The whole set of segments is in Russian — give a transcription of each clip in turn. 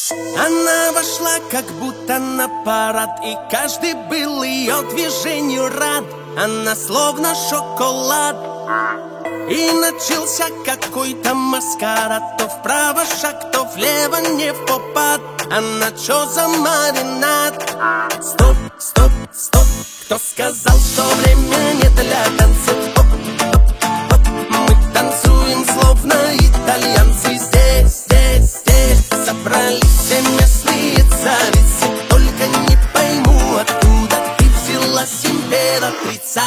Она вошла как будто на парад, и каждый был ее движению рад. Она словно шоколад. И начался какой-то маскарад. То вправо шаг, то влево не в попад. Она чё за маринад? Стоп, стоп, стоп. Кто сказал, что время не для танцев? Оп, оп, оп. Мы танцуем словно итальянцы. Здесь, здесь, здесь собрались все местные царицы. Только не пойму, откуда ты взялась, императрица.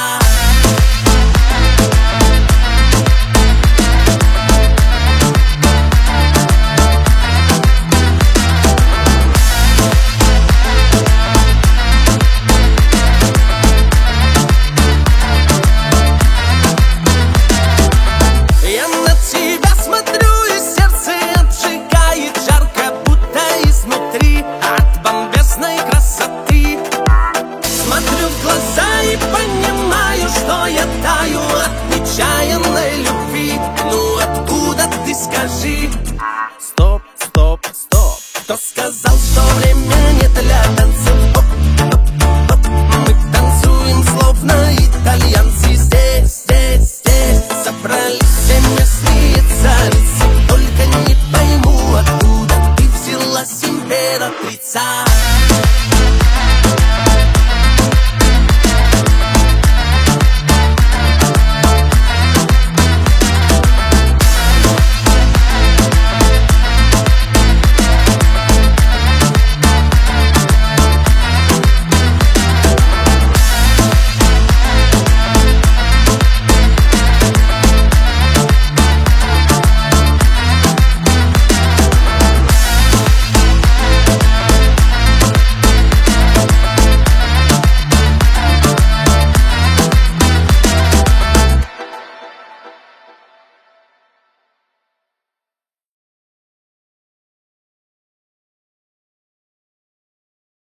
Скажи, стоп, стоп, стоп. Кто сказал?